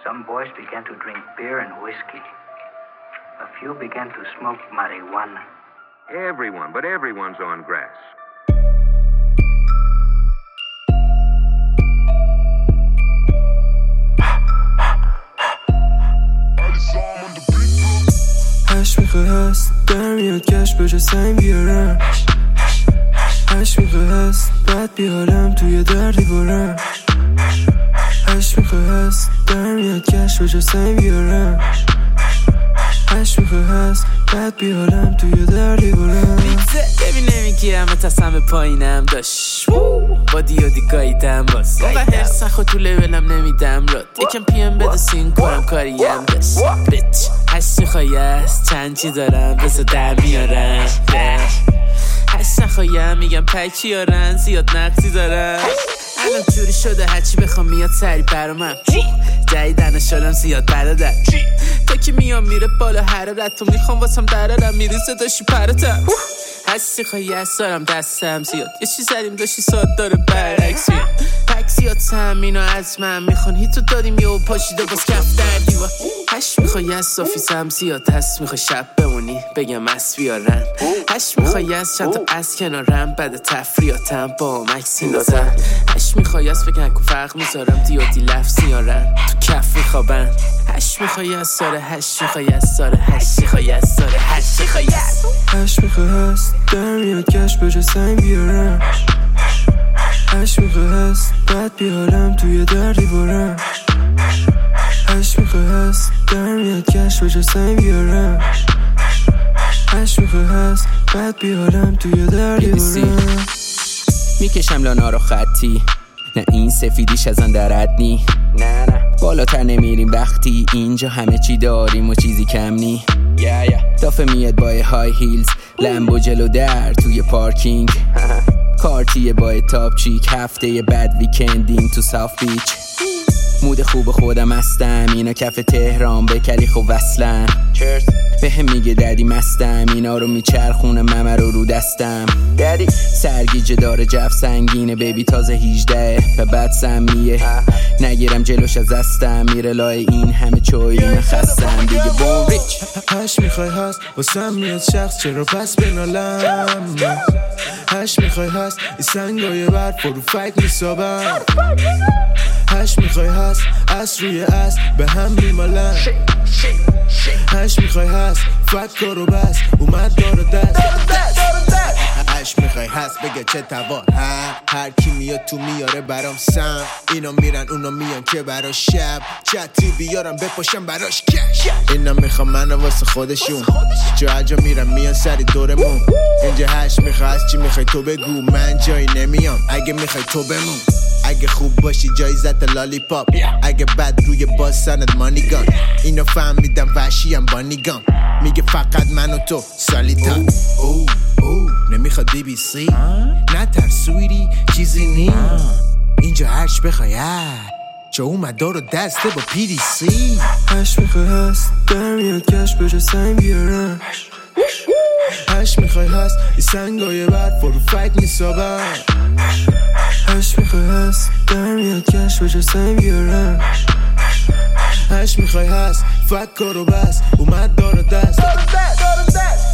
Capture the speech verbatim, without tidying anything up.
Some boys began to drink beer and whiskey. A few began to smoke marijuana. Everyone, but everyone's on grass. هش میخوای هست در میاد کش به جا سنگ بیارم هش میخوای هست بعد بیارم توی در دیوارم هش میخوای هست در میاد کش به جا سنگ بیارم هش میخوای هست بعد بیارم توی در دیوارم میگذه ببین نمیگی همه تصم پایینم داشت با دیو دیگایی دم باز اونقدر هرسن خود تو لیولم نمیدم راد یکم پیم بده سین کنم کاریم داشت بیچ هشت میخوایی هست چند چی دارم بزا در میارم هشت نخوایم میگم پکی یارن زیاد نقصی دارم الان جوری شده هرچی بخوام میاد سری برامم جدیدن شدم زیاد برادر تا که میام میره بالا حرارت تو میخوام واسم درارم میریزه داشتی پراتم هستی خواهی از دارم دستم زیاد یه چی زدیم داشتی ساد داره برعکس میاد پک زیاد سمین و از من میخوان هیتو دادیم یه و پاشیده باز کف در دیوار هشت میخوای از صافیزم زیاد هست میخوای شب بمونی بگم از بیارن هشت میخوای از چند تا از کنارم بعد تفریاتم با مکسی نازم هشت میخوای از بگن که فرق میذارم دیادی لفظی یارن تو کف میخوابن هشت میخوای از ساره هشت میخوای از ساره هشت میخوای از ساره هشت میخوای از هشت میخوای هست در میاد کش به جا سنگ بیارم هشت میخوای هست بعد بیارم توی در دیوارم هشت میخوای هست در میاد کش به جا سنگ بیارم هشت میخوای هست بعد بیارم توی در دیوارم میکشم لانا رو خطی نه این سفیدیش از آن درد نی نه نه بالاتر نمیریم وقتی اینجا همه چی داریم و چیزی کم نی yeah, yeah. دافه میاد با های هیلز لمبو جلو در توی پارکینگ کارتیه با تاپ چیک هفته بعد ویکندینگ تو ساف بیچ مود خوب خودم هستم اینا کف تهران بکلی خوب وصلن به هم میگه دردی مستم اینا رو میچرخونه ممه رو رو دستم دردی سرگیجه داره جف سنگینه بیبی تازه هیجده و بعد سمیه نگیرم جلوش از دستم میره لای این همه چوی من خستم دیگه بوم ریچ هش میخوای هست واسم میاد شخص چرا پس بنالم هش میخوای هست این سنگای برد فرو فکر میسابم هش میخوای هست از روی از به هم میمالن هش میخوای هست فکر کارو بس اومد دارو دست هش میخوای هست بگه چه توا هر کی میاد تو میاره برام سم اینا میرن اونا میان که برا شب چتی بیارم بپاشم براش کش اینا میخوام منو واسه خودشون جا جا میرم میان سری دورمون اینجا هش میخوای هست چی میخوای تو بگو من جایی نمیام اگه میخوای تو بمون اگه خوب باشی جایزت لالی پاپ اگه بد روی باز سند مانیگان اینو فهمیدم وحشیم با نیگام میگه فقط من و تو سالیتا او او نمیخواد بی بی سی نه ترسویری چیزی نی اینجا هرچ بخوای چه اومد دارو دسته با پی دی سی هش میخوای هست در میاد کش به جا سنگ بیارم هش میخوای هست این سنگای برد فرو فکر میسابم هش میخوای هست در میاد کش به جا سنگ بیارم هش میخوای هست فکر کارو بس اومد دارو دست